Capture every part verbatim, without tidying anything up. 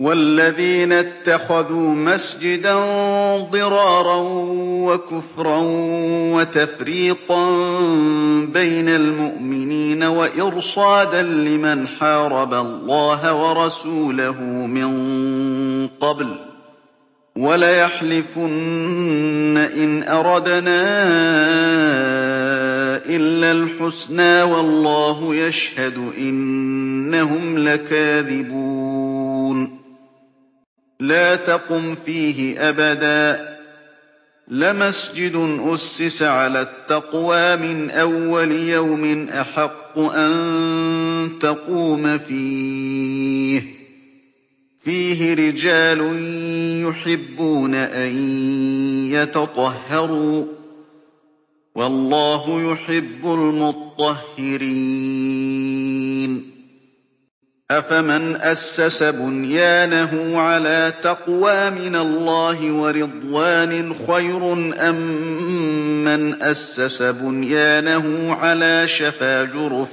وَالَّذِينَ اتَّخَذُوا مَسْجِدًا ضِرَارًا وَكُفْرًا وَتَفْرِيقًا بَيْنَ الْمُؤْمِنِينَ وَإِرْصَادًا لِّمَنْ حَارَبَ اللَّهَ وَرَسُولَهُ مِن قَبْلُ ۚ وَلَيَحْلِفُنَّ إِنْ أَرَدْنَا إِلَّا الْحُسْنَىٰ وَاللَّهُ يَشْهَدُ إِنَّهُمْ لَكَاذِبُونَ لَا تَقُمْ فِيهِ أَبَدًا ۚ لَّمَسْجِدٌ أُسِّسَ عَلَى التَّقْوَىٰ مِنْ أَوَّلِ يَوْمٍ أَحَقُّ أَن تَقُومَ فِيهِ ۚ فِيهِ رِجَالٌ يُحِبُّونَ أَن يَتَطَهَّرُوا ۚ وَاللَّهُ يُحِبُّ الْمُطَّهِّرِينَ أَفَمَنْ أَسَّسَ بُنْيَانَهُ عَلَىٰ تَقْوَىٰ مِنَ اللَّهِ وَرِضْوَانٍ خَيْرٌ أَم مَّنْ أَسَّسَ بُنْيَانَهُ عَلَىٰ شَفَا جُرُفٍ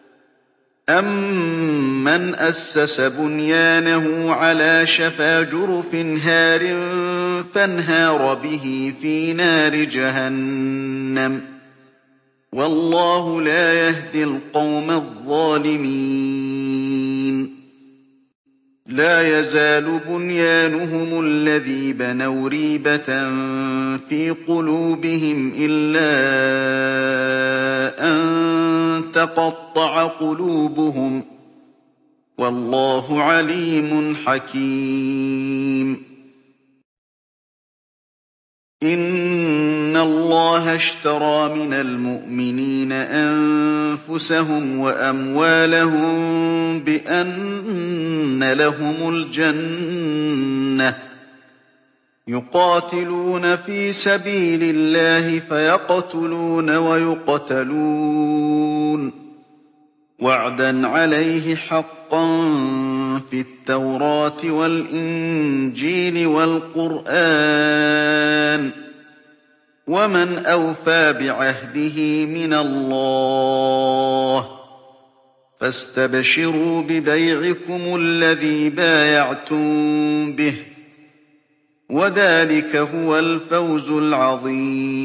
أَمَّنْ أَسَّسَ بُنْيَانَهُ عَلَىٰ شَفَا جُرُفٍ هَارٍ فَانْهَارَ بِهِ فِي نَارِ جَهَنَّمَ ۗ وَاللَّهُ لَا يَهْدِي الْقَوْمَ الظَّالِمِينَ لَا يَزَالُ بُنْيَانُهُمُ الَّذِي بَنَوْا رِيبَةً فِي قُلُوبِهِمْ إِلَّا أَن تَقَطَّعَ قُلُوبُهُمْ ۗ وَاللَّهُ عَلِيمٌ حَكِيمٌ إِنَّ اللَّهَ اشْتَرَىٰ مِنَ الْمُؤْمِنِينَ أَنفُسَهُمْ وَأَمْوَالَهُم بِأَنَّ لَهُمُ الْجَنَّةَ ۚ يُقَاتِلُونَ فِي سَبِيلِ اللَّهِ فَيَقْتُلُونَ وَيُقْتَلُونَ ۖ وَعْدًا عَلَيْهِ حَقًّا فِي التَّوْرَاةِ وَالْإِنجِيلِ وَالْقُرْآنِ ۚ وَمَنْ أَوْفَىٰ بِعَهْدِهِ مِنَ اللَّهِ ۚ فَاسْتَبْشِرُوا بِبَيْعِكُمُ الَّذِي بَايَعْتُم بِهِ ۚ وَذَٰلِكَ هُوَ الْفَوْزُ الْعَظِيمُ